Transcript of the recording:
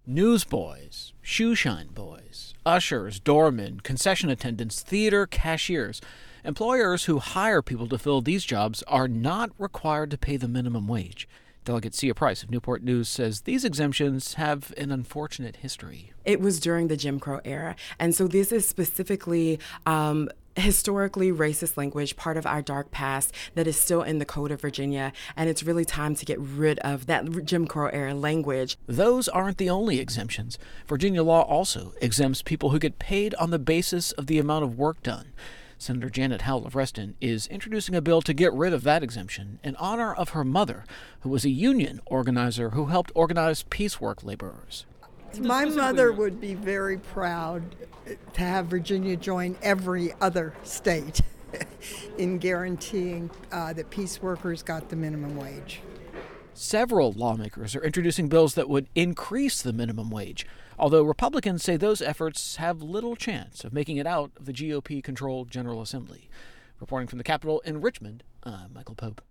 Newsboys, shoeshine boys, ushers, doormen, concession attendants, theater cashiers. Employers who hire people to fill these jobs are not required to pay the minimum wage. Delegate Sia Price of Newport News says these exemptions have an unfortunate history. It was during the Jim Crow era, and so this is specifically historically racist language, part of our dark past that is still in the Code of Virginia, and it's really time to get rid of that Jim Crow era language. Those aren't the only exemptions. Virginia law also exempts people who get paid on the basis of the amount of work done. Senator Janet Howell of Reston is introducing a bill to get rid of that exemption in honor of her mother, who was a union organizer who helped organize piecework laborers. My mother would be very proud to have Virginia join every other state in guaranteeing that piece workers got the minimum wage. Several lawmakers are introducing bills that would increase the minimum wage, although Republicans say those efforts have little chance of making it out of the GOP-controlled General Assembly. Reporting from the Capitol in Richmond, I'm Michael Pope.